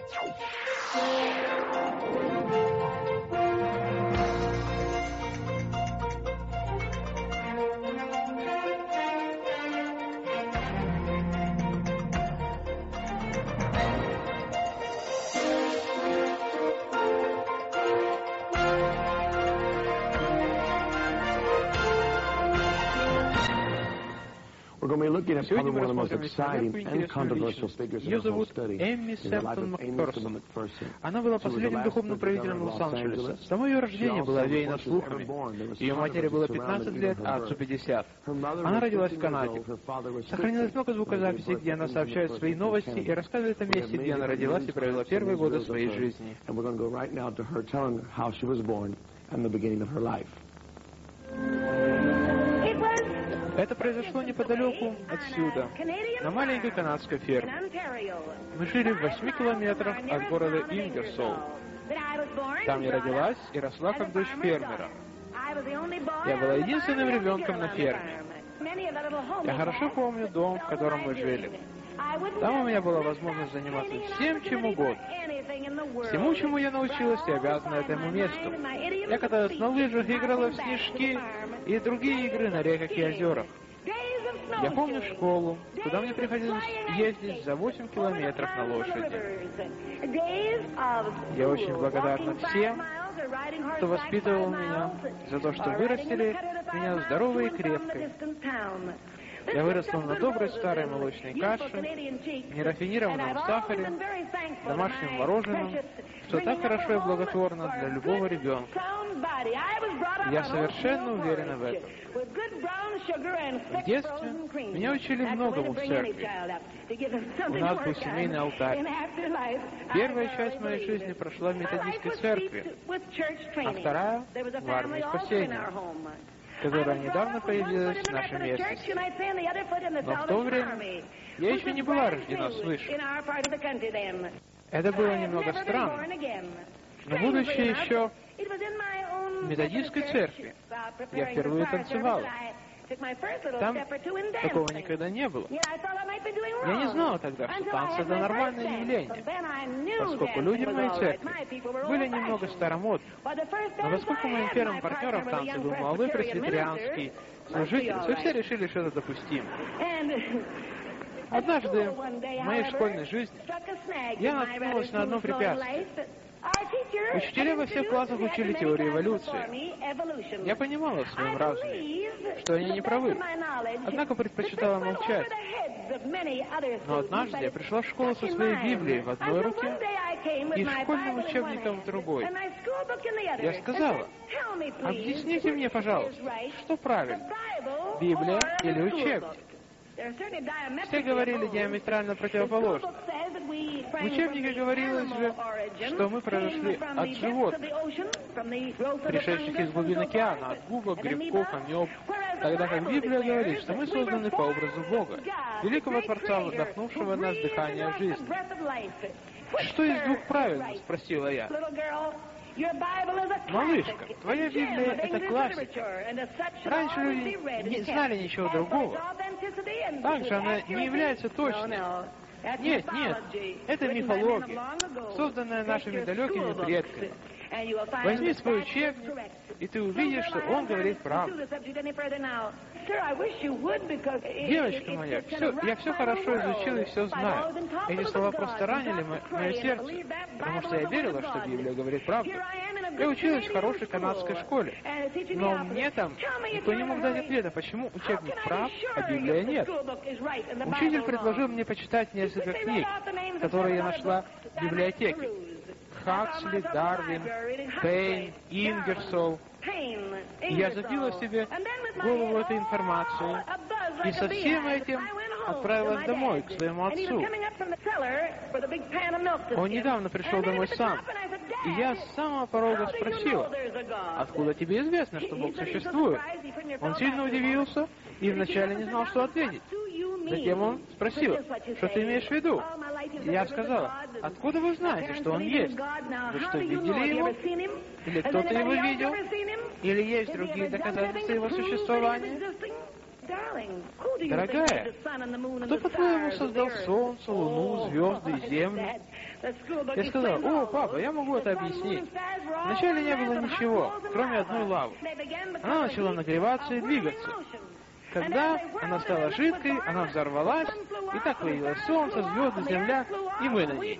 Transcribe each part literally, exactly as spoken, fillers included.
Сегодня мы рассмотрим легкую интересную личность. Ее зовут Эмми Сэмптон Макферсон. Она была последним духовным правителем Лос-Анджелеса. Само ее рождение было овеяно слухами. Ее матери было пятнадцать лет, а отцу пятьдесят. Она родилась в Канаде. Сохранилось много звукозаписей, где она сообщает свои новости и рассказывает о месте, где она родилась и провела первые годы своей жизни. Это произошло неподалеку отсюда, на маленькой канадской ферме. Мы жили в восьми километрах от города Ингерсол. Там я родилась и росла как дочь фермера. Я была единственным ребенком на ферме. Я хорошо помню дом, в котором мы жили. Там у меня была возможность заниматься всем, чем угодно. Всему, чему я научилась, и обязана этому месту. Я каталась на лыжах, играла в снежки и другие игры на реках и озерах. Я помню школу, куда мне приходилось ездить за восемь километров на лошади. Я очень благодарна всем, кто воспитывал меня, за то, что вырастили меня здоровой и крепкой. Я выросла на доброй старой молочной каше, нерафинированном сахаре, домашнем мороженом, что так хорошо и благотворно для любого ребенка. Я совершенно уверена в этом. В детстве меня учили многому в церкви. У нас был семейный алтарь. Первая часть моей жизни прошла в методистской церкви, а вторая — в армии спасения, которая недавно появилась в нашем местности. Но в то время я еще не была рождена свыше. Это было немного странно. Но будучи еще в методистской церкви, я впервые танцевала. Там такого никогда не было. Я не знала тогда, что танцы — это нормальное явление, поскольку люди в моей церкви были немного старомодны. Но поскольку моим первым партнером в танце был молодой пресвитерианский служитель, то все решили, что это допустимо. Однажды в моей школьной жизни я наткнулась на одно препятствие. Учителя во всех классах учили теорию эволюции. Я понимала в своем разуме, что они не правы, однако предпочитала молчать. Но однажды я пришла в школу со своей Библией в одной руке и школьным учебником в другой. Я сказала: объясните мне, пожалуйста, что правильно, Библия или учебник? Все говорили диаметрально противоположно. В учебнике говорилось же, что мы произошли от животных, пришедших из глубин океана, от губок, грибков, амеб, тогда как Библия говорит, что мы созданы по образу Бога, великого Творца, вдохнувшего в нас дыхание жизни. «Что из двух правильно?» — спросила я. «Малышка, твоя Библия — это классика. Раньше люди не знали ничего другого. Также она не является точной. Нет, нет, это мифология, созданная нашими далекими предками. Возьми свой учебник, и ты увидишь, что он говорит правду. Девочка моя, все, я все хорошо изучил и все знаю. Эти слова просто ранили мое сердце, потому что я верила, что Библия говорит правду. Я училась в хорошей канадской школе, но мне там никто не мог дать ответа, почему учебник прав, а Библия нет. Учитель предложил мне почитать несколько книг, которые я нашла в библиотеке. Хаксли, Дарвин, Пейн, Ингерсол. И я забила себе в голову эту информацию, и со всем этим отправилась домой, к своему отцу. Он недавно пришел домой сам, и я с самого порога спросила: откуда тебе известно, что Бог существует? Он сильно удивился и вначале не знал, что ответить. Затем он спросил: что ты имеешь в виду? И я сказала: откуда вы знаете, что Он есть? Вы что, видели Его? Или кто-то Его видел? Или есть другие доказательства Его существования? Дорогая, кто, по-твоему, создал Солнце, Луну, звезды и Землю? Я сказал: «О, папа, я могу это объяснить». Вначале не было ничего, кроме одной лавы. Она начала нагреваться и двигаться. Когда она стала жидкой, она взорвалась, и так появилось солнце, звезды, земля, и мы на ней.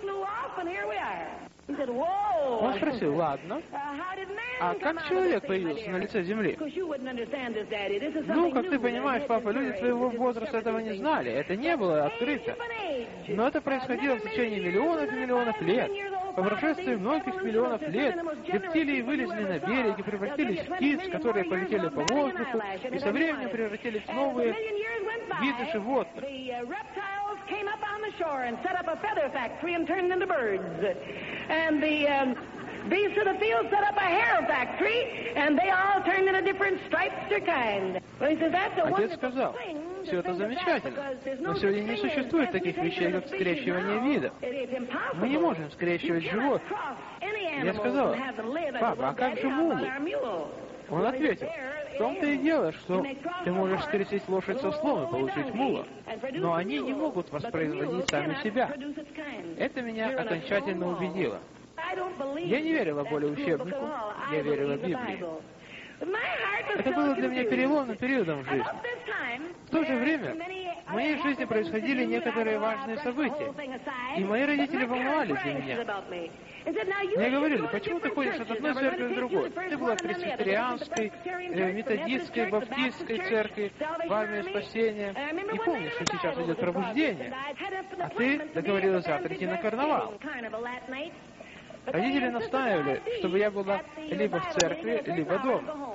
Он спросил: «Ладно, а как человек появился на лице земли?» «Ну, как ты понимаешь, папа, люди твоего возраста этого не знали, это не было открыто. Но это происходило в течение миллионов и миллионов лет. По прошествии многих миллионов лет рептилии вылезли на берег и превратились в птиц, которые полетели по воздуху, и со временем превратились в новые виды животных. Came up on the shore and set up a feather factory and turned into birds. And the um, beasts of the field set up a hair factory, and they all turned into different stripes or kind. Well, he says, that's a Отец сказал: «Все это замечательно, но сегодня не существует таких вещей, как скрещивание видов. Мы не можем скрещивать животных». Я сказал: «Папа, а как же мулы?» Он ответил: «В том-то и дело, что ты можешь скрестить лошадь со слом и получить мула, но они не могут воспроизводить сами себя». Это меня окончательно убедило. Я не верила более учебнику, я верила Библии. Это было для меня переломным периодом в жизни. В то же время в моей жизни происходили некоторые важные события, и мои родители волновались за меня. Мне говорили: «Почему ты ходишь от одной церкви к другой? Ты была в пресвитерианской, э, методистской, баптистской церкви, в армии спасения. И помнишь, что сейчас идет пробуждение. А ты договорилась завтра идти на карнавал». Родители настаивали, чтобы я была либо в церкви, либо дома.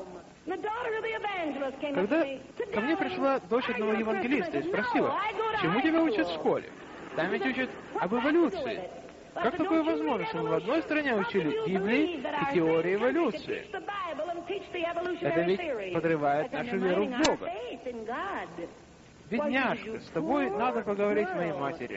Когда ко мне пришла дочь одного евангелиста и спросила: «Чему тебя учат в школе? Там ведь учат об эволюции. Как такое возможно, что мы в одной стране учили Библии и теории эволюции? Это ведь подрывает нашу веру в Бога». «Бедняжка, с тобой надо поговорить моей матери».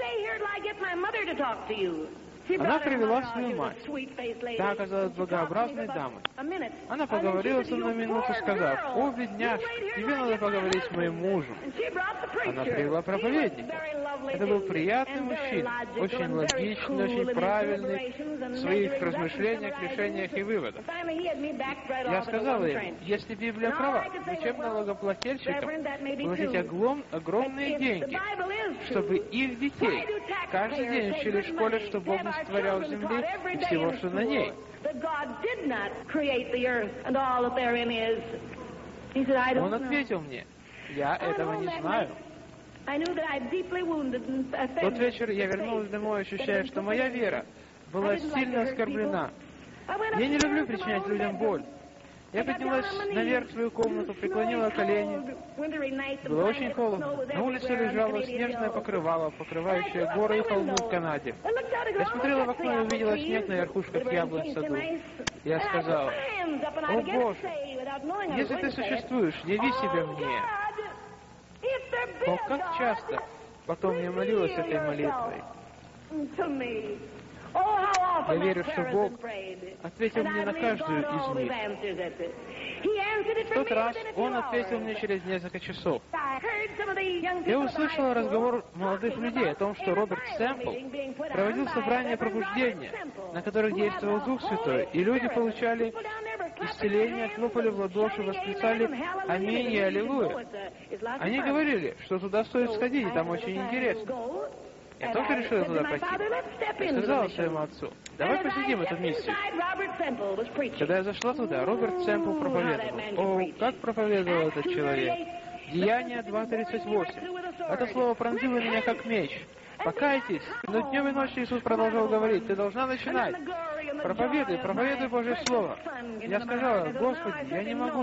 Она привела свою мать. Та оказалась благообразной дамой. Она поговорила со мной минуту, сказав: «О, бедняжка, тебе надо поговорить с моим мужем». Она привела проповедника. Это был приятный мужчина, очень логичный, очень правильный в своих размышлениях, решениях и выводах. Я сказала им: «Если Библия права, зачем налогоплательщикам платить оглом, огромные деньги, чтобы их детей каждый день учили в школе, что Бог не сотворял земли и всего, что на ней?» Он ответил мне: «Я этого не знаю». В тот вечер я вернулась домой, ощущая, что моя вера была сильно оскорблена. Я не люблю причинять людям боль. Я поднялась наверх в свою комнату, преклонила колени. Было очень холодно. На улице лежало снежное покрывало, покрывающее горы и холмы в Канаде. Я смотрела в окно и увидела снег на верхушках яблонь в саду. Я сказала: «О Боже, если ты существуешь, яви себя мне». О, как часто потом я молилась этой молитвой. Я верю, что Бог ответил мне на каждую из них. В тот раз Он ответил мне через несколько часов. Я услышала разговор молодых людей о том, что Роберт Сэмпл проводил собрания пробуждения, на которых действовал Дух Святой, и люди получали исцеление, хлопали в ладоши, восклицали «Аминь» и «Аллилуйя». Они говорили, что туда стоит сходить, и там очень интересно. Я тоже решила туда пойти. Я сказала своему отцу: «Давай посетим эту миссию». Когда я зашла туда, Роберт Сэмпл проповедовал. О, как проповедовал этот человек! Деяния два тридцать восемь. Это слово пронзило меня как меч. Покайтесь. Но днем и ночью Иисус продолжал говорить: «Ты должна начинать. Проповедуй, проповедуй Божье Слово». Я сказала: «Господи, я не могу».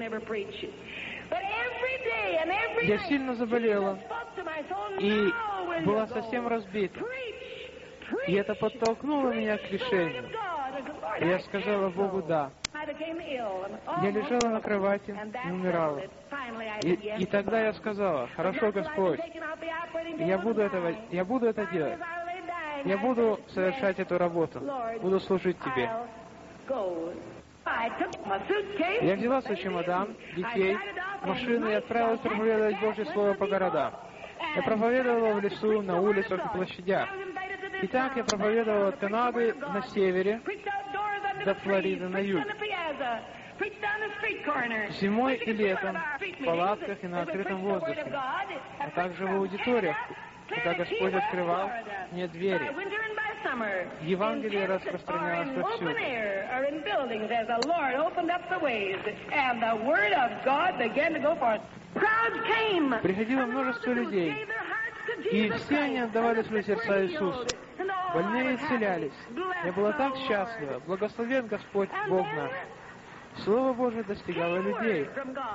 Я сильно заболела и была совсем разбита. И это подтолкнуло меня к решению. И я сказала Богу «да». Я лежала на кровати и умирала. И, и тогда я сказала: «Хорошо, Господь, я буду, этого, я буду это делать. Я буду совершать эту работу. Буду служить Тебе». Я взяла свой чемодан, детей, машину и отправилась проповедовать Божье Слово по городам. Я проповедовала в лесу, на улицах и площадях. Итак, я проповедовал от Канады на севере до Флориды на юге. Зимой и летом, в палатках и на открытом воздухе, а также в аудиториях, когда Господь открывал мне двери. Евангелие распространялось повсюду. Приходило множество людей, и все они отдавали свои сердца Иисусу. Больные исцелялись. Я была так счастлива. Благословен Господь Бог наш. Слово Божие достигало людей.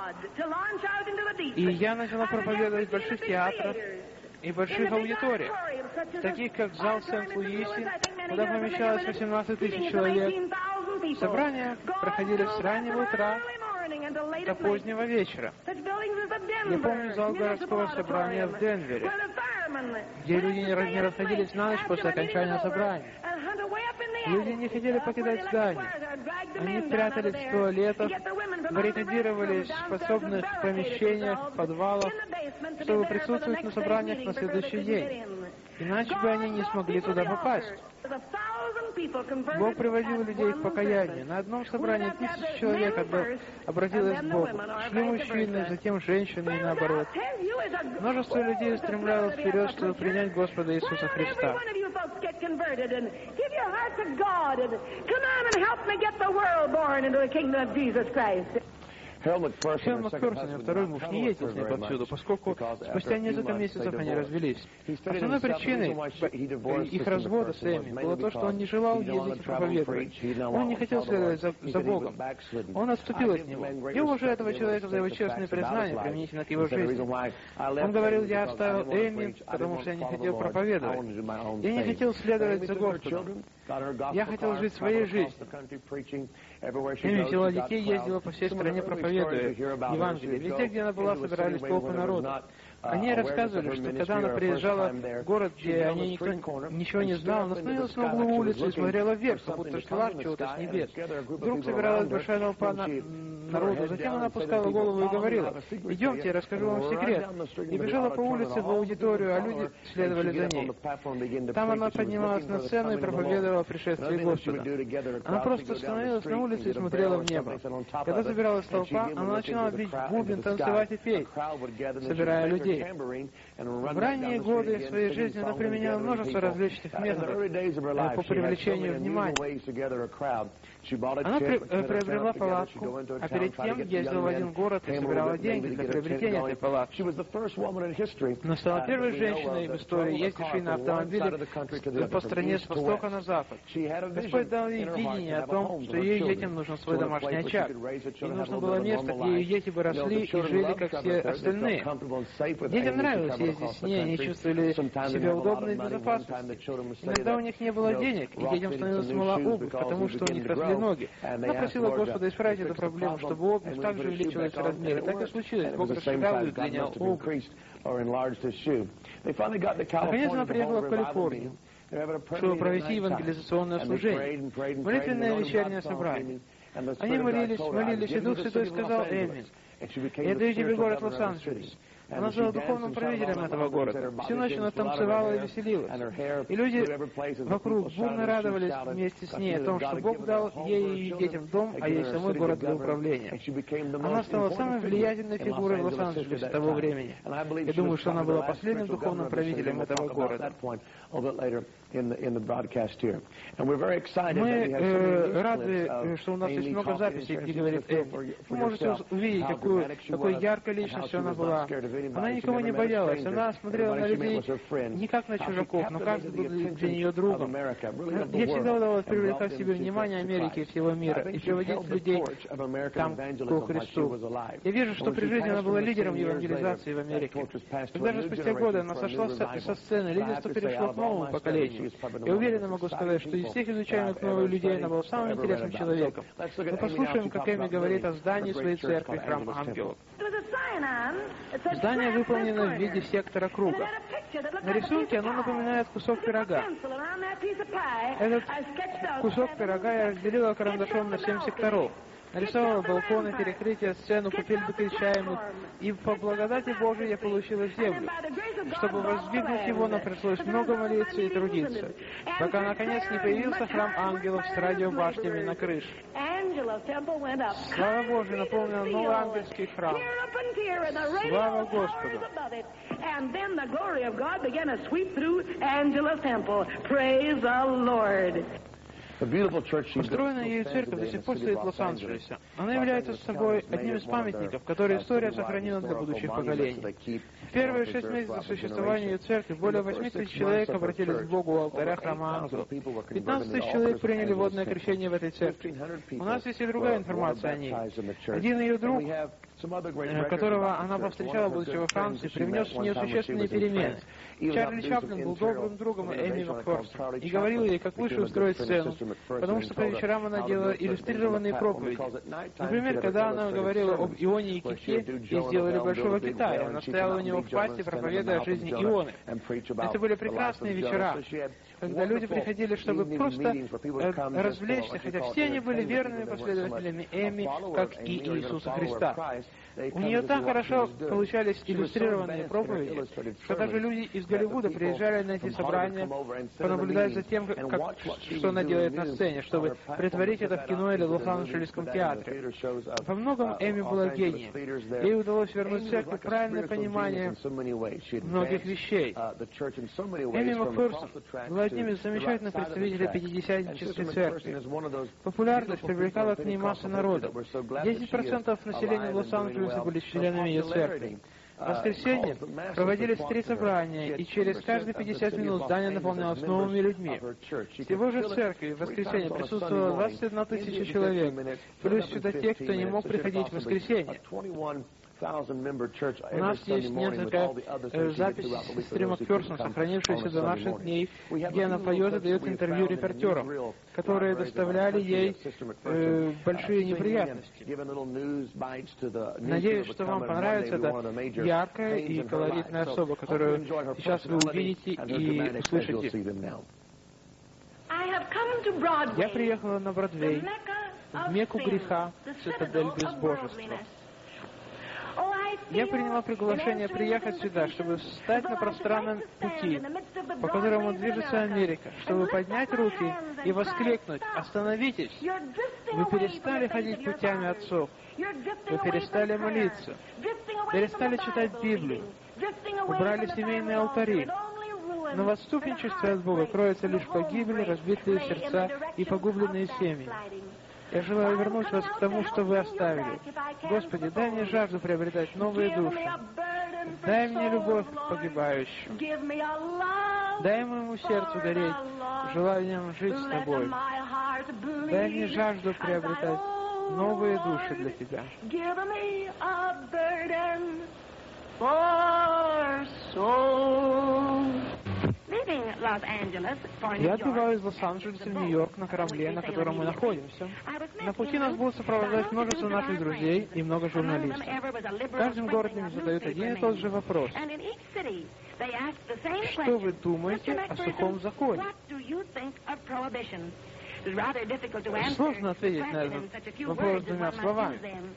И я начала проповедовать в больших театрах и больших аудиториях, таких как зал Сент-Луиси, куда помещалось восемнадцать тысяч человек. Собрания проходили с раннего утра до позднего вечера. Я помню зал городского собрания в Денвере, где люди не расходились на ночь после окончания собрания. Люди не хотели покидать здание. Они прятались в туалетах, баррикадировались в подсобных помещениях, подвалах, чтобы присутствовать на собраниях на следующий день. Иначе бы они не смогли туда попасть. Бог приводил людей к покаянию. На одном собрании тысячи человек обратилось к Богу. Шли мужчины, затем женщины и наоборот. Множество людей устремлялось вперед, чтобы принять Господа Иисуса Христа. Хелмут Макферсон и второй муж не ездил с ней повсюду, поскольку спустя несколько месяцев они развелись. Основной причиной их развода с Эми было то, что он не желал ездить и проповедовать. Он не хотел следовать за, за Богом. Он отступил от него. Я уважаю этого человека за его честные признания, применительно к его жизни. Он говорил: я оставил Эми, потому что я не хотел проповедовать. Я не хотел следовать за Господом. Я хотел жить своей жизнью. Эми взяла детей, ездила по всей стране, проповедуя Евангелие. Везде, где она была, собирались толпы народу. Они рассказывали, что когда она приезжала в город, где о ней никто ничего не знал, она становилась на углу улицы и смотрела вверх, как будто ждала чего-то с небес. Вдруг собиралась большая толпа на... народу. Затем она опускала голову и говорила: идемте, я расскажу вам секрет. И бежала по улице в аудиторию, а люди следовали за ней. Там она поднималась на сцену и проповедовала о пришествии Господа. Она просто остановилась на улице и смотрела в небо. Когда собиралась толпа, она начинала бить в бубен, танцевать и петь, собирая людей. В ранние годы своей жизни она применяла множество различных методов по привлечению внимания. Она при, э, приобрела палатку, а перед тем ездила в один город и собирала деньги для приобретения этой палатки. Но стала первой женщиной в истории, ездившей на автомобиле по стране с востока на запад. Господь дал ей видение о том, что ее детям нужен свой домашний очаг. Ей нужно было место, где ее дети бы росли и жили, как все остальные. Детям нравилось ездить с ней, они чувствовали себя удобно и в безопасности. Иногда у них не было денег, и детям становилась мала обувь, потому что у них росли ноги. Она просила Господа исправить эту проблему, чтобы обувь также увеличилась в размере. Так и случилось. Бог расширял и удлинял обувь. Наконец она приехала в Калифорнию, чтобы провести евангелизационное служение, молитвенное вечернее собрание. Они молились, молились, и Дух Святой сказал Эми: я даю тебе город Лос-Анджелес. Она стала духовным правителем этого города. Всю ночь она танцевала и веселилась. И люди вокруг бурно радовались вместе с ней о том, что Бог дал ей и ее детям дом, а ей самой город для управления. Она стала самой влиятельной фигурой в Лос-Анджелесе того времени. Я думаю, что она была последним духовным правителем этого города. Мы э, рады, что у нас есть много записей, где говорит Эми. Вы можете увидеть, какую, какой яркой личностью она была. Она никого не боялась. Она смотрела на людей не как на чужаков, но каждый был для нее другом. Ей всегда удалось привлекать к себе внимание Америки и всего мира и приводить людей там к Христу. Я вижу, что при жизни она была лидером евангелизации в Америке. Когда же спустя годы она сошла со сцены, лидерство перешло к новому поколению. Я уверенно могу сказать, что из всех изучаемых новых людей она была самым интересным человеком. Мы послушаем, как Эми говорит о здании своей церкви, храм ангелов. Здание выполнено в виде сектора круга. На рисунке оно напоминает кусок пирога. Этот кусок пирога я разделила карандашом на семь секторов. нарисовала балконы, перекрытия, сцену, купель докончаемых, и по благодати Божией я получила землю. Чтобы воздвигнуть его, нам пришлось много молиться и трудиться, пока наконец не появился храм ангелов с радиобашнями на крыше. Слава Божия наполнила новый ангельский храм. Слава Господу! And then the glory of God began to sweep through Angela's temple. Praise the Lord. Построенная ею церковь до сих пор стоит в Лос-Анджелесе. Она является собой одним из памятников, которые история сохранила для будущих поколений. В первые шесть месяцев существования ее церкви более восьми тысяч человек обратились к Богу у алтаря храма ангелов. пятнадцать тысяч человек приняли водное крещение в этой церкви. У нас есть и другая информация о ней. Один ее друг, которого она повстречала, будучи во Франции, привнес в нее существенные перемены. Чарли Чаплин был добрым другом Эми Макферсон и говорил ей, как лучше устроить сцену, потому что по вечерам она делала иллюстрированные проповеди. Например, когда она говорила об Ионе и Ките, ей сделали большого кита, и она стояла у него в пасти, проповедуя о жизни Ионы. Это были прекрасные вечера, когда люди приходили, чтобы просто э, развлечься, хотя все они были верными последователями Эми, как и Иисуса Христа. У нее так хорошо получались иллюстрированные проповеди, что даже люди из Голливуда приезжали на эти собрания, понаблюдать за тем, как, как, что она делает на сцене, чтобы претворить это в кино или Лос-Анджелесском театре. Во многом Эми была гением. Ей удалось вернуть церкви правильное понимание многих вещей. Эми Макферсон была одним из замечательных представителей Пятидесятнической церкви. Популярность привлекала к ней массы народа. десять процентов населения Лос-Анджелеса были членами ее церкви. В воскресенье проводились три собрания, и через каждые пятьдесят минут здание наполнялось новыми людьми. Всего же в церкви в воскресенье присутствовало двадцать одна тысяча человек, плюс сюда те, кто не мог приходить в воскресенье. У нас есть несколько э, записей сестры Макферсон, сохранившиеся до наших дней, где она поет и дает интервью репортерам, которые доставляли ей э, большие неприятности. Надеюсь, что вам понравится эта яркая и колоритная особа, которую сейчас вы увидите и услышите. Я приехала на Бродвей, в Мекку греха, цитадель безбожества. Я приняла приглашение приехать сюда, чтобы встать на пространном пути, по которому движется Америка, чтобы поднять руки и воскликнуть: «Остановитесь! Вы перестали ходить путями отцов, вы перестали молиться, перестали читать Библию, убрали семейные алтари, но в отступничестве от Бога кроется лишь погибель, разбитые сердца и погубленные семьи. Я желаю вернуть вас к тому, что вы оставили. Господи, дай мне жажду приобретать новые души. Дай мне любовь к погибающим. Дай моему сердцу гореть желанием жить с Тобой. Дай мне жажду приобретать новые души для Тебя». Я отбываю из Лос-Анджелеса в Нью-Йорк на корабле, на котором мы находимся. На пути нас будут сопровождать множество наших друзей и много журналистов. В каждом городе мне задают один и тот же вопрос. Что вы думаете о сухом законе? Сложно ответить на этот вопрос двумя словами.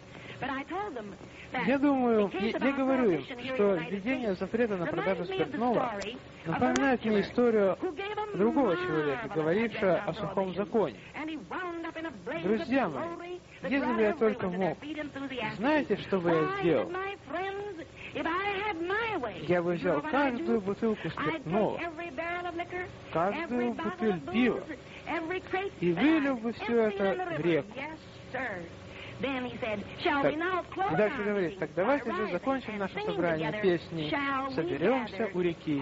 Я думаю, я, я говорю им, что введение запрета на продажу спиртного напоминает мне историю другого человека, говорившего о сухом законе. Друзья мои, если бы я только мог, знаете, что бы я сделал? Я бы взял каждую бутылку спиртного, каждую бутыль пива и вылил бы все это в реку. Так, и дальше говорит: так давайте же закончим наше собрание песней «Соберемся у реки»,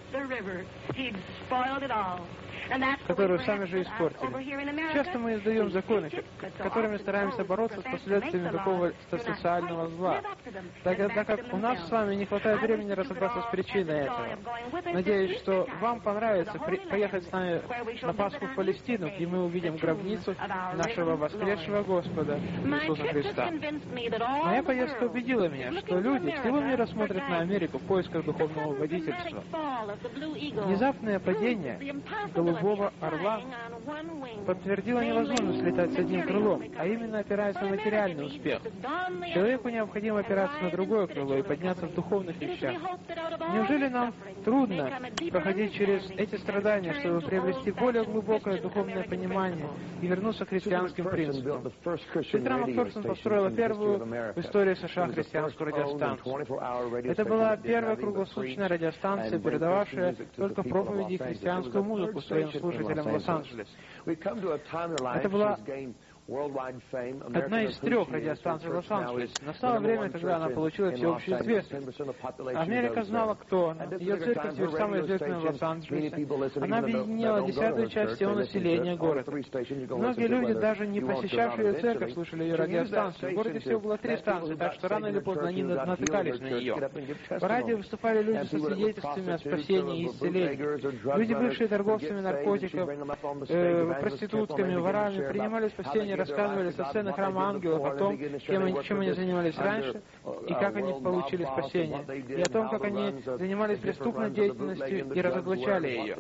которую сами же испортили. Часто мы издаем законы, которыми стараемся бороться с последствиями какого-то социального зла, так, так как у нас с вами не хватает времени разобраться с причиной этого. Надеюсь, что вам понравится при, поехать с нами на Пасху в Палестину, и мы увидим гробницу нашего воскресшего Господа Иисуса Христа. Моя поездка убедила меня, что люди всего мира смотрят на Америку в поисках духовного водительства. Внезапное падение голубого орла подтвердила невозможность летать с одним крылом, а именно опираясь на материальный успех. Человеку необходимо опираться на другое крыло и подняться в духовных вещах. Неужели нам трудно проходить через эти страдания, чтобы приобрести более глубокое духовное понимание и вернуться к христианским принципам? Сестра Макферсон построила первую в истории США христианскую радиостанцию. Это была первая круглосуточная радиостанция, передававшая только проповеди и христианскую музыку своим слушателям в Лос-Анджелесе. Это была одна из трех радиостанций в Лос-Анджелесе. Настало время, когда она получила всеобщую известность. Америка знала, кто она. Ее церковь теперь самая известная в Лос-Анджелесе. Она объединила десятую часть всего населения города. Многие люди, даже не посещавшие ее церковь, слушали ее радиостанцию. В городе всего было три станции, так что рано или поздно они натыкались на нее. По радио выступали люди со свидетельствами о спасении и исцелении. Люди, бывшие торговцами наркотиков, э, проститутками, ворами, принимали спасение, рассказывали со сцены храма ангелов о том, чем они, чем они занимались раньше и как они получили спасение, и о том, как они занимались преступной деятельностью и разоблачали ее.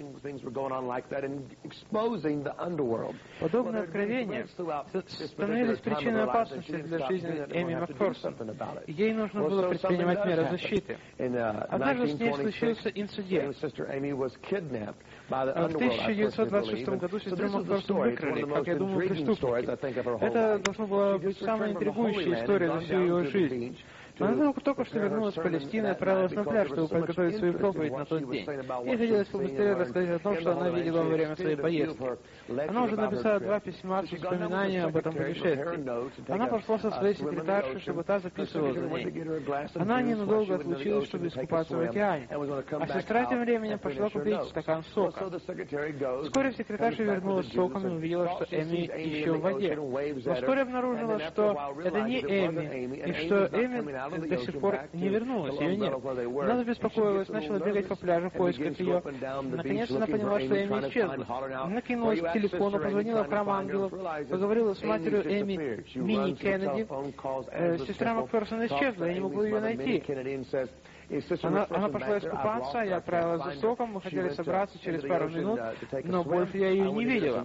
Подобные откровения становились причиной опасности для жизни Эми Макферсон. Ей нужно было предпринимать меры защиты. Однажды с ней случился инцидент. В тысяча девятьсот двадцать шестом году сестру Макферсон выкрали, как я думаю, преступники. Это должна была быть самая интригующая история за всю ее жизнь. Она только что вернулась с Палестины и отправилась на пляж, чтобы подготовить свою проповедь на тот день. Ей хотелось побыстрее рассказать о том, что она видела во время своей поездки. Она уже написала два письма с воспоминаниями об этом путешествии. Она пошла со своей секретаршей, чтобы та записывала за ней. Она ненадолго отлучилась, чтобы искупаться в океане. А сестра тем временем пошла купить стакан сока. Вскоре секретарша вернулась с соком и увидела, что Эми еще в воде. Но вскоре обнаружила, что это не Эми, и что Эми до сих пор не вернулась, ее нет. Она забеспокоилась, начала бегать по пляжу в поисках ее. Наконец она поняла, что Эми исчезла. Она кинулась к телефону, позвонила в храм ангелов, поговорила с матерью Эми, Мини Кеннеди. Э, сестра Макферсон исчезла, я не могу ее найти. Она, она пошла искупаться, я отправилась за соком, мы хотели собраться через пару минут, но больше я ее не видела.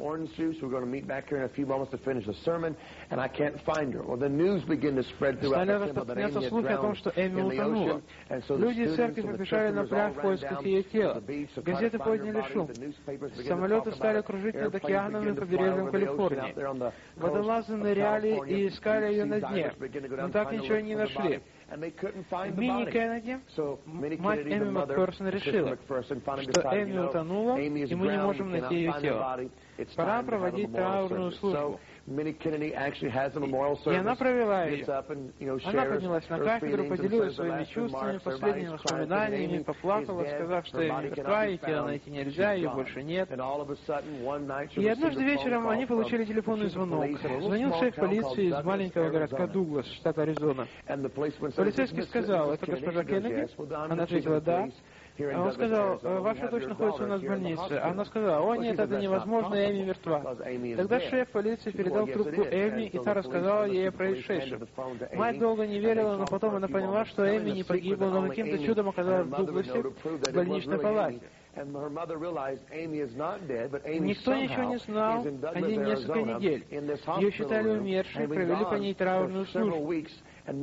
Стали распространяться слухи о том, что Эми утонула. Люди из церкви побежали на пляж в поисках ее тела. Газеты подняли шум. Самолеты стали кружить над океаном и побережьем Калифорнии. Водолазы ныряли и искали ее на дне, но так ничего не нашли. Мини Кеннеди, мать Эми Макферсон, решила, что Эми утонула, и мы не можем найти ее тело. Пора проводить траурную службу. И она провела ее. Она поднялась на кафедру, поделилась своими чувствами, последними воспоминаниями, поплакала, сказав, что Эми мертва, и тело найти нельзя, ее больше нет. И однажды вечером они получили телефонный звонок. Звонил шеф полиции из маленького городка Дуглас, штат Аризона. Полицейский сказал: «Это госпожа Кеннеди?» Она ответила: «Да». Он сказал: «Ваша дочь находится у нас в больнице». Она сказала: «О, нет, это невозможно, Эми мертва». Тогда шеф полиции передал трубку Эми, и та рассказала ей о происшедшем. Мать долго не верила, но потом она поняла, что Эми не погибла, но каким-то чудом оказалась в Дугласе, в больничной палате. Никто ничего не знал о ней несколько недель. Ее считали умершей, провели по ней траурную службу. К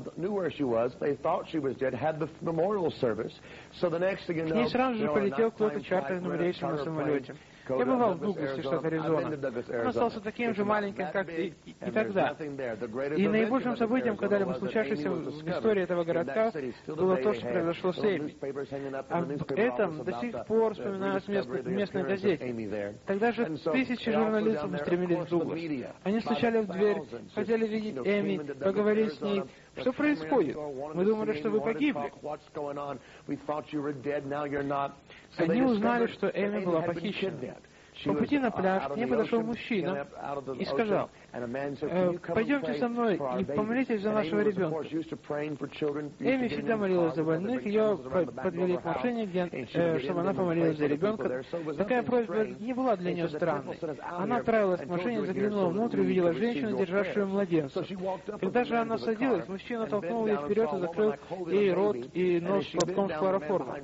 ней сразу же полетел кто-то чартерным рейсом на самолете. Я бывал в Дугласе, штат Аризона. Он остался таким же маленьким, как и, и тогда. И наибольшим событием, когда-либо случавшимся в истории этого городка, было то, что произошло с Эми. Об этом до сих пор вспоминают в местной, местной газете. Тогда же тысячи журналистов устремились в Дуглас. Они стучали в дверь, хотели видеть Эми, поговорить с ней. Что происходит? Мы думали, что вы погибли. Они узнали, что Эми была похищена. По пути на пляж к ней подошел мужчина и сказал: э, «Пойдемте со мной и помолитесь за нашего ребенка». Эми всегда молилась за больных, ее подвели к машине, где, э, чтобы она помолилась за ребенка. Такая просьба не была для нее странной. Она отправилась к машине, заглянула внутрь, увидела женщину, державшую младенца. Когда же она садилась, мужчина толкнул ее вперед и закрыл ей рот и нос платком с хлороформом.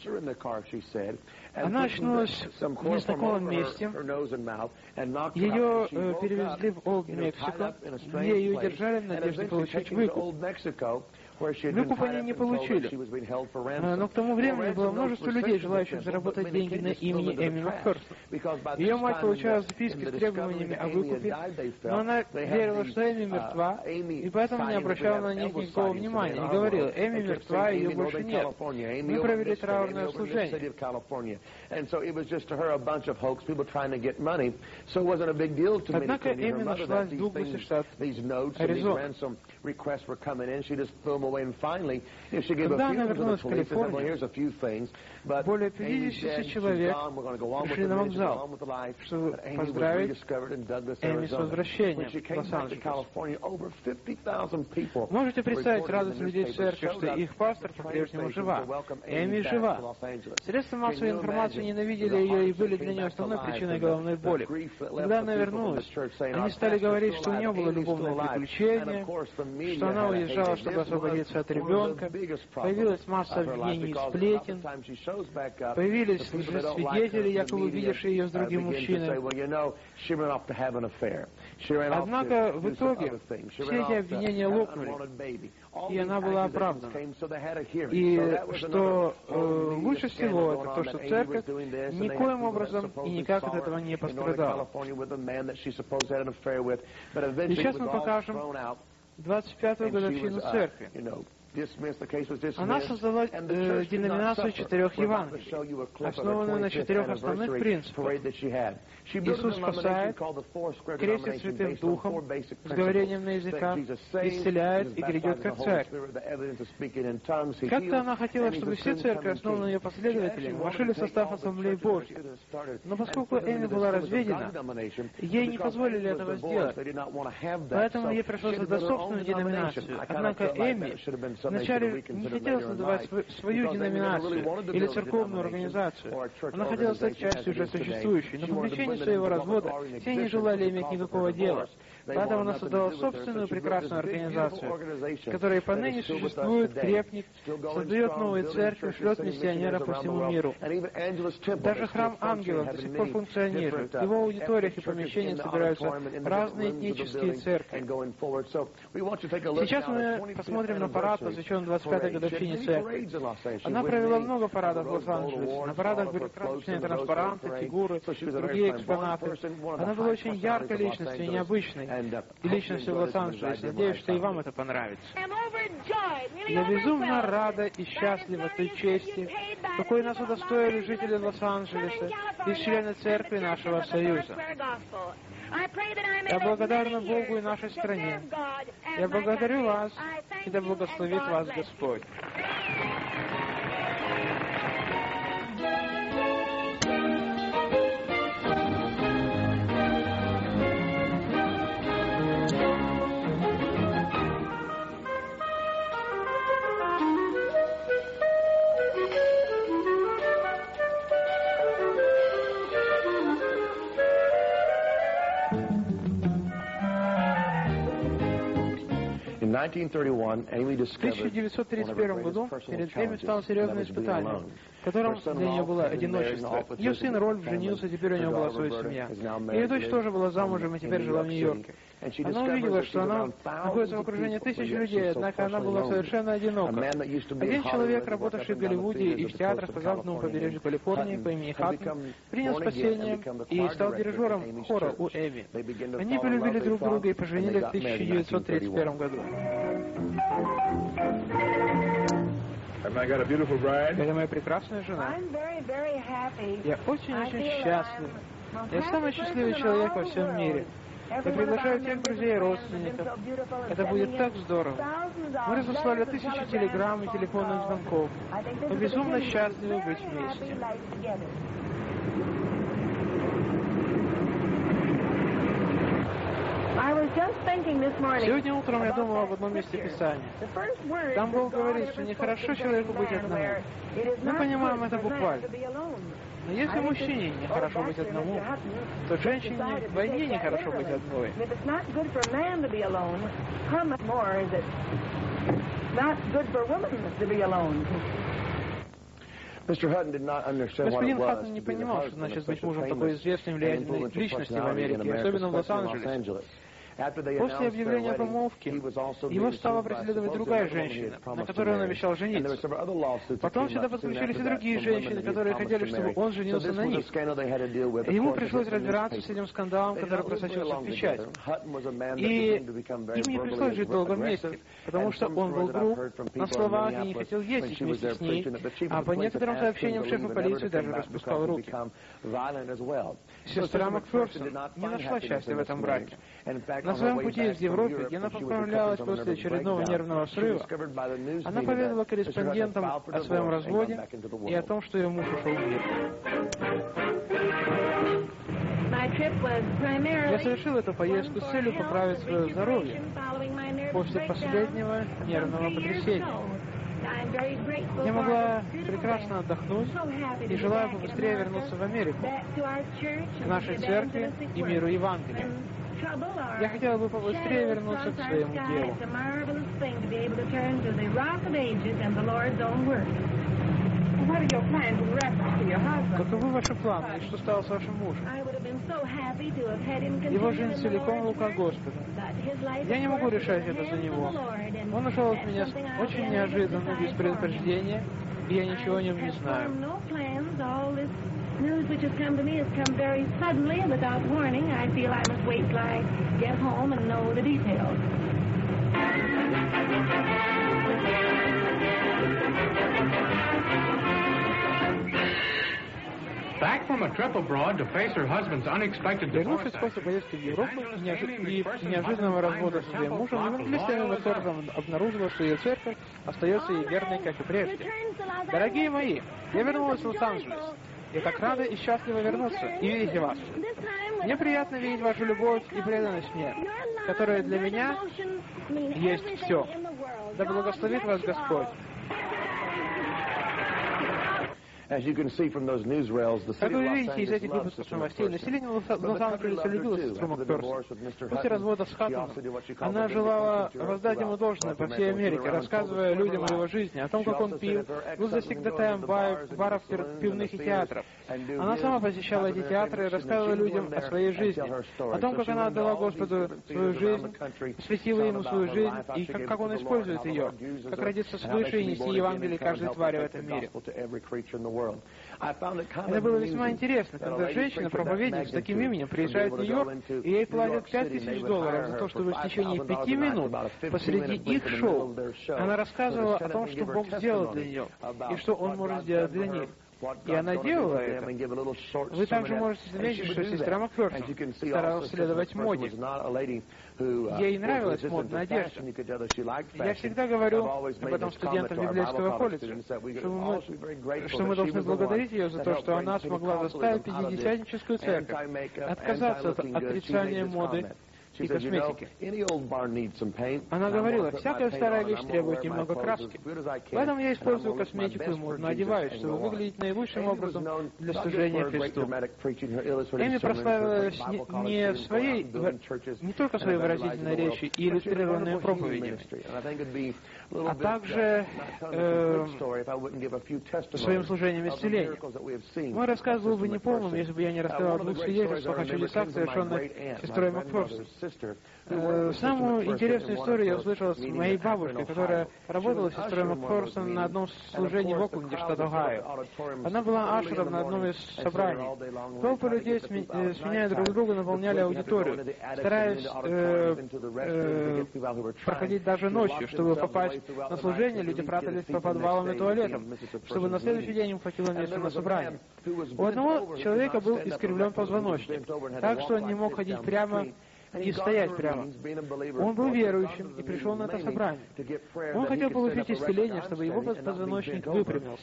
Она очнулась в незнакомом месте. Ее э, перевезли в Олд Мексико, где ее держали в надежде получить выкуп. Выкуп они не получили, но к тому времени было множество людей, желающих заработать деньги на имени Эми Макферсон. Ее мать получала записки с требованиями о выкупе, но она верила, что Эми мертва, и поэтому не обращала на них никакого внимания, и говорила: «Эми мертва, ее больше нет». Мы провели траурное служение. Однако Эми нашлась в Дугласе, штат Аризона. Когда она вернулась в Калифорнию, более пятидесяти человек пришли на вокзал, чтобы поздравить Эми с возвращением в Лос-Анджелес. Можете представить радость людей в церкви, что их пастор по-прежнему жива. Эми жива. Средства массовой информации ненавидели ее и были для нее основной причиной головной боли. Когда она вернулась, они стали говорить, что у нее было любовное приключение, что она уезжала, чтобы освободиться от ребенка. Появилась масса обвинений и сплетен. Появились свидетели, якобы видевшие ее с другим мужчиной. Однако в итоге все эти обвинения лопнули, и она была оправдана. И что э, лучше всего, это то, что церковь никоим образом и никак от этого не пострадала. Сейчас мы покажем двадцать пятую годовщину церкви. Она создала э, деноминацию четырех Евангелий, основанную на четырех основных принципах. Иисус спасает, крестит святым Духом, с говорением на языках, исцеляет и грядет как Царь. Как-то она хотела, чтобы все церкви, основанные на ее последователями, вошли в состав Ассамблеи Божьей. Но поскольку Эми была разведена, ей не позволили этого сделать. Поэтому ей пришлось создать собственную деноминацию. Однако Эми вначале не хотела создавать свою деноминацию или церковную организацию. Она хотела стать частью уже существующей. Но по причине своего развода все не желали иметь никакого дела. Поэтому она создала собственную прекрасную организацию, которая поныне существует, крепнет, создает новые церкви, шлет миссионеров по всему миру. Даже храм ангелов до сих пор функционирует. В его аудиториях и помещениях собираются разные этнические церкви. Сейчас мы посмотрим на парад, посвященный двадцать пятой годовщине церкви. Она провела много парадов в Лос-Анджелесе. На парадах были красочные транспаранты, фигуры, другие экспонаты. Она была очень яркой личностью и необычной. И личностью в Лос-Анджелесе. Надеюсь, что и вам это понравится. Я безумно рада и счастлива той чести, какой нас удостоили жители Лос-Анджелеса и члены церкви нашего Союза. Я благодарна Богу и нашей стране. Я благодарю вас, и да благословит вас Господь. В тысяча девятьсот тридцать первом году перед Эми стало серьезное испытание, в котором для нее было одиночество. Ее сын Рольф женился, теперь у него была своя семья. Ее дочь тоже была замужем и теперь жила в Нью-Йорке. Она увидела, что она находится в окружении тысяч людей, однако она была совершенно одинока. Один человек, работавший в Голливуде и в театрах по западному побережью Калифорнии по имени Хаттон, принял спасение и стал дирижером хора у Эми. Они полюбили друг друга и поженились в тысяча девятьсот тридцать первом году. Это моя прекрасная жена. Я очень-очень счастлив. Я самый счастливый человек во всем мире. Я приглашаю всех друзей и родственников. Это будет так здорово. Мы разослали тысячи телеграмм и телефонных звонков. Мы безумно счастливы быть вместе. Сегодня утром я думал об одном месте Писания. Там Бог говорит, что нехорошо человеку быть одному. Мы понимаем это буквально. Но если мужчине нехорошо быть одному, то женщине вдвойне нехорошо быть одной. Господин Хаттон не понимал, что значит быть мужем такой известной влиятельной личности в Америке, особенно в Лос-Анджелесе. После объявления помолвки его стала преследовать другая женщина, на которой он обещал жениться. Потом сюда подключились и другие женщины, которые хотели, чтобы он женился на них. И ему пришлось разбираться с этим скандалом, который просочился в печать. И им не пришлось жить долго вместе, потому что он был груб на словах и не хотел ездить вместе с ней, а по некоторым сообщениям шефа полиции даже распускал руки. Сестра Макферсон не нашла счастья в этом браке. На своем пути из Европы, где она поправлялась после очередного нервного срыва, она поведала корреспондентам о своем разводе и о том, что ее муж ушел в мир. Я совершил эту поездку с целью поправить свое здоровье после последнего нервного потрясения. Я могла прекрасно отдохнуть и желаю побыстрее вернуться в Америку, к нашей церкви и миру Евангелия. Я хотела бы побыстрее вернуться к своему делу. Каковы ваши планы и что стало с вашим мужем? Его жизнь целиком в руках Господа. Я не могу решать это за него. Он ушел от меня очень неожиданно, без предупреждения, и я ничего о нем не знаю. News which has come to me has come very suddenly and without warning. I feel I must wait till I get home and know the details. Back from a trip abroad to face her husband's unexpected divorce. Вернувшись после поездки в Европу и неожиданного развода с своим мужем, евангелистка Макферсон обнаружила, что ее церковь остается ей верной, как и прежде. Дорогие мои, я вернулась в Лос-Анджелес. Я так рада и счастлива вернуться и видеть вас. Мне приятно видеть вашу любовь и преданность мне, которая для меня есть все. Да благословит вас Господь. As you can see from those newsreels, the Как вы видите из этих выпусков новостей, население Лос-Анджелеса любило сестру Макферсон. После развода с Хаттоном она желала воздать ему должное по всей Америке, рассказывая людям о его жизни, о том, как он пил, был завсегдатаем баров, пивных и театров. Она сама посещала эти театры и рассказывала людям о своей жизни, о том, как она отдала Господу свою жизнь, посвятила ему свою жизнь, и как, как он использует ее, как родиться свыше и нести Евангелие каждой твари в этом мире. Это было весьма интересно, когда женщина-проповедник с таким именем приезжает в Нью-Йорк, и ей платят пять тысяч долларов за то, чтобы в течение пяти минут посреди их шоу она рассказывала о том, что Бог сделал для нее, и что Он может сделать для них. И она делала это. Вы также можете заметить, что сестра Макферсон старалась следовать моде. Ей нравилась модная одежда. Я всегда говорю об этом студентам библейского колледжа, что мы, что мы должны благодарить ее за то, что она смогла заставить Пятидесятническую церковь отказаться от отрицания моды и косметики. Она говорила, всякая старая вещь требует немного краски. Поэтому я использую косметику и модно одеваюсь, чтобы выглядеть наилучшим образом для служения Христу. Эми прославилась не, не, своей, не только своей выразительной речи и иллюстрированными проповедями, а также э, своим служением исцеления. Мой рассказ был бы неполным, если бы я не рассказал о двух свидетельствах о чудесах, совершенных сестрой Макферсон. Э, самую интересную историю я услышал с моей бабушкой, которая работала с сестрой Макферсон на одном служении в Окленде, штат Огайо. Она была ашером на одном из собраний. Толпы людей, сменяя друг друга, наполняли аудиторию, стараясь э, э, проходить даже ночью. Чтобы попасть на служение, люди прятались по подвалам и туалетам, чтобы на следующий день им хватило места на собрании. У одного человека был искривлен позвоночник, так что он не мог ходить прямо и стоять прямо. Он был верующим и пришел на это собрание. Он хотел получить исцеление, чтобы его позвоночник выпрямился.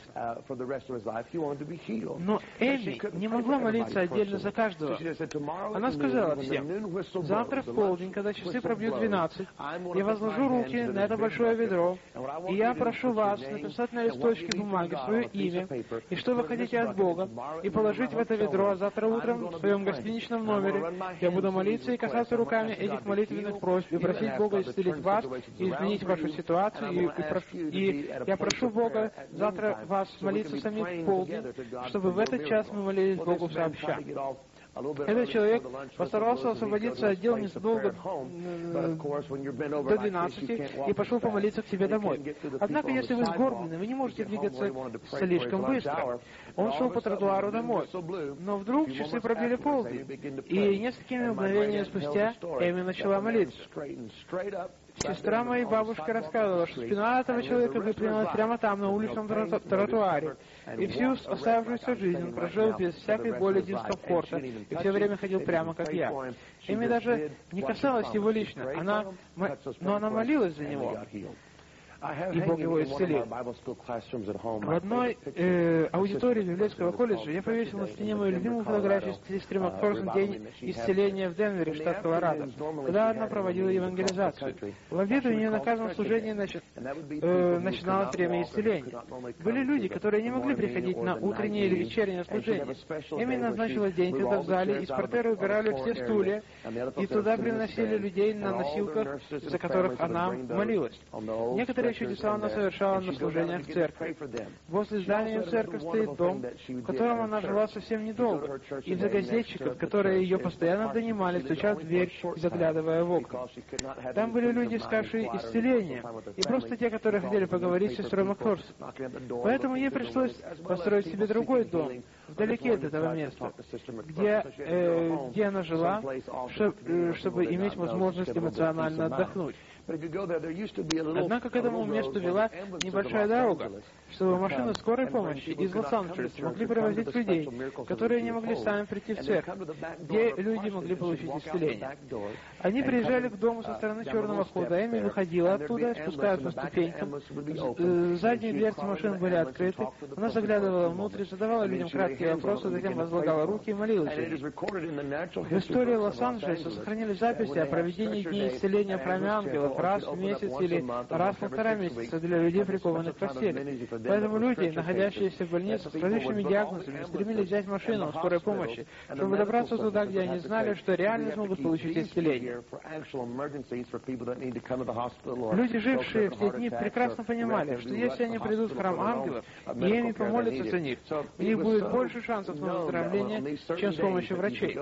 Но Эми не могла молиться отдельно за каждого. Она сказала всем: завтра в полдень, когда часы пробьют двенадцать, я возложу руки на это большое ведро, и я прошу вас написать на листочке бумаги свое имя, и что вы хотите от Бога, и положить в это ведро, а завтра утром в своем гостиничном номере я буду молиться и касаться руками этих молитвенных просьб, и просить Бога исцелить вас, и изменить вашу ситуацию, и, и, прошу, и я прошу Бога завтра вас молиться самих в полдень, чтобы в этот час мы молились Богу сообща. Этот человек постарался освободиться от дел незадолго до двенадцати и пошел помолиться к себе домой. Однако, если вы сгорблены, вы не можете двигаться слишком быстро. Он шел по тротуару домой. Но вдруг часы пробили полдень, и несколькими мгновениями спустя Эми начала молиться. Сестра моей бабушки рассказывала, что спина этого человека выпрямилась прямо там, на уличном тротуаре. И всю оставшуюся жизнь он прожил без всякой боли дискомфорта и все время ходил прямо, как я. Эми даже не касалась его лично, она, но она молилась за него. И Бог его исцелил. В одной э, аудитории библейского колледжа я повесил на стене мою любимую фотографию с сестры Макферсон «День исцеления» в Денвере, штат Колорадо, когда она проводила евангелизацию. В обед у нее на каждом служении начи... э, начиналось время исцеления. Были люди, которые не могли приходить на утреннее или вечернее служение. Эми назначила день, когда в зале из портера убирали все стулья, и туда приносили людей на носилках, за которых она молилась. Некоторые чудеса она совершала на служениях в церкви. Возле здания церкви стоит дом, в котором она жила совсем недолго. Из-за газетчиков, которые ее постоянно донимали, стучат в дверь, заглядывая в окна. Там были люди, искавшие исцеления, и просто те, которые хотели поговорить с сестрой Макферсон. Поэтому ей пришлось построить себе другой дом, вдалеке от этого места, где, э, где она жила, чтобы, чтобы иметь возможность эмоционально отдохнуть. Однако к этому месту вела небольшая дорога, чтобы машины скорой помощи из Лос-Анджелеса могли провозить людей, которые не могли сами прийти в церковь, где люди могли получить исцеление. Они приезжали к дому со стороны черного хода, Эми выходила оттуда, спускаясь по ступенькам. Задние дверцы машин были открыты, она заглядывала внутрь, задавала людям краткие вопросы, затем возлагала руки и молилась. В истории Лос-Анджелеса сохранили записи о проведении дней исцеления в храме ангелов раз в месяц или раз в полтора месяца для людей, прикованных к постели. Поэтому люди, находящиеся в больницах с различными диагнозами, стремились взять машину скорой помощи, чтобы добраться туда, где они знали, что реально смогут получить исцеление. Люди, жившие в те дни, прекрасно понимали, что если они придут в храм ангелов, и Эми помолятся за них, у них будет больше шансов на выздоровление, чем с помощью врачей.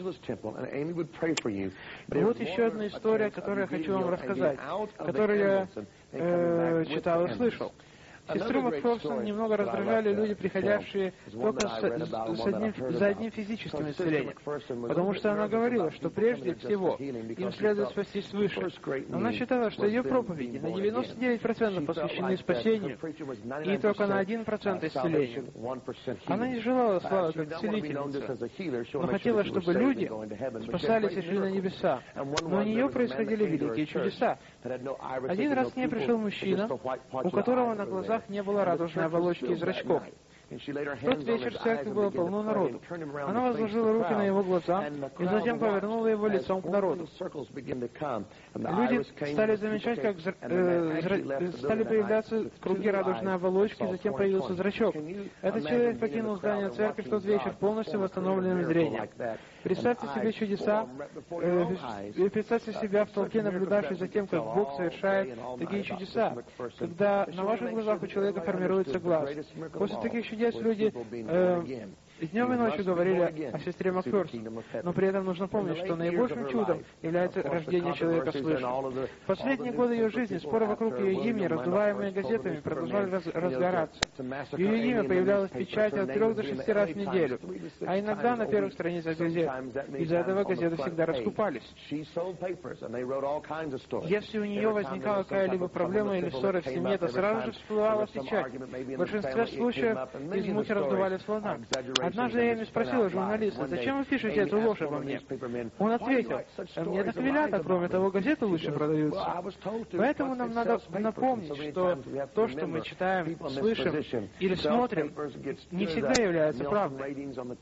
Вот еще одна история, которую я хочу вам рассказать, которую я э, читал и слышал. Сестру Макферсон немного раздражали люди, приходящие только с, с одним, за одним физическим исцелением, потому что она говорила, что прежде всего им следует спастись свыше. Она считала, что ее проповеди на девяносто девять процентов посвящены спасению, и только на один процент исцелению. Она не желала славы как целительница, но хотела, чтобы люди спасались и шли на небеса. Но у нее происходили великие чудеса. Один раз к ней пришел мужчина, у которого на глазах не было радужной оболочки и зрачков. В тот вечер в церкви было полно народу. Она возложила руки на его глаза и затем повернула его лицом к народу. Люди стали замечать, как зр... э, зр... стали появляться круги радужной оболочки, затем появился зрачок. Этот человек покинул здание церкви в тот вечер полностью восстановленным зрением. Представьте себе чудеса, э, представьте себя в толпе, наблюдавшей за тем, как Бог совершает такие чудеса, когда на ваших глазах у человека формируется глаз. После таких чудес люди э, днем и ночью говорили о сестре Макферсон, но при этом нужно помнить, что наибольшим чудом является рождение человека свыше. В последние годы ее жизни споры вокруг ее имени, раздуваемые газетами, продолжали раз, разгораться. Ее имя появлялось в печати от трех до шести раз в неделю, а иногда на первых страницах газет. Из-за этого газеты всегда раскупались. Если у нее возникала какая-либо проблема или ссора в семье, то сразу же всплывала в печать. В большинстве случаев из мухи раздували слона. Однажды Эми спросила журналиста: «Зачем вы пишете эту ложь обо мне?» Он ответил: «Мне так велят, а кроме того, газеты лучше продаются». Поэтому нам надо напомнить, что то, что мы читаем, слышим или смотрим, не всегда является правдой.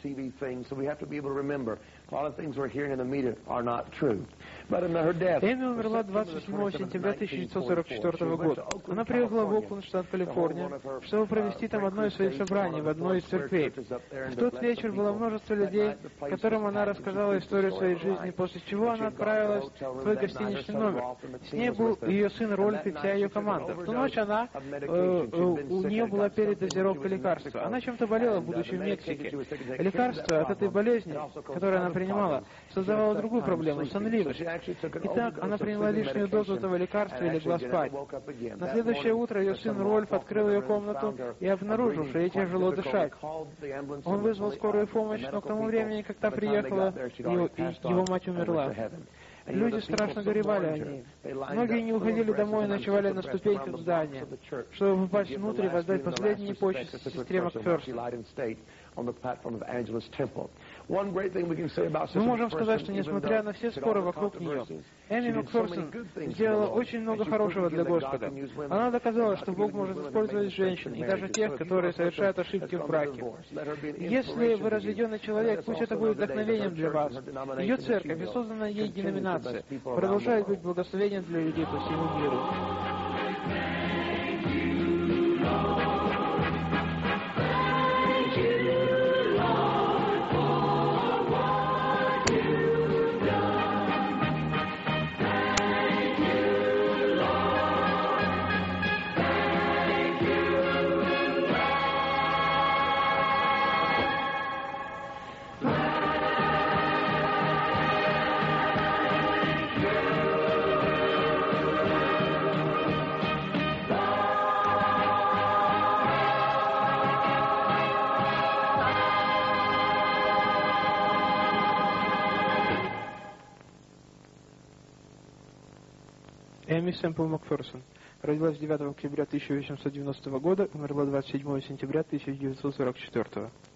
Эми умерла двадцать седьмого сентября тысяча девятьсот сорок четвёртого года. Она приехала в Окленд, штат Калифорния, чтобы провести там одно из своих собраний в одной из церквей. В тот вечер было множество людей, которым она рассказала историю своей жизни, после чего она отправилась в свой гостиничный номер. С ней был ее сын Рольф и вся ее команда. В ту ночь она, э, э, у нее была передозировка лекарства. Она чем-то болела, будучи в Мексике. Лекарство от этой болезни, которое она принимала, создавало другую проблему — сонливость. Итак, она приняла лишнюю дозу этого лекарства и легла спать. На следующее утро ее сын Рольф открыл ее комнату и обнаружил, что ей тяжело дышать. Он вызвал скорую помощь, но к тому времени, когда приехала, его, его мать умерла. Люди страшно горевали о ней. Многие не уходили домой и ночевали на ступеньках здания, чтобы попасть внутрь и воздать последние почести сестре Макферсон. Мы можем сказать, что несмотря на все споры вокруг нее, Эми Макферсон сделала очень много хорошего для Господа. Она доказала, что Бог может использовать женщин, и даже тех, которые совершают ошибки в браке. Если вы разведенный человек, пусть это будет вдохновением для вас. Ее церковь и созданная ей деноминация продолжает быть благословением для людей по всему миру. Эми Сэмпл Макферсон родилась девятого октября тысяча восемьсот девяностого года, умерла двадцать седьмого сентября тысяча девятьсот сорок четвёртого.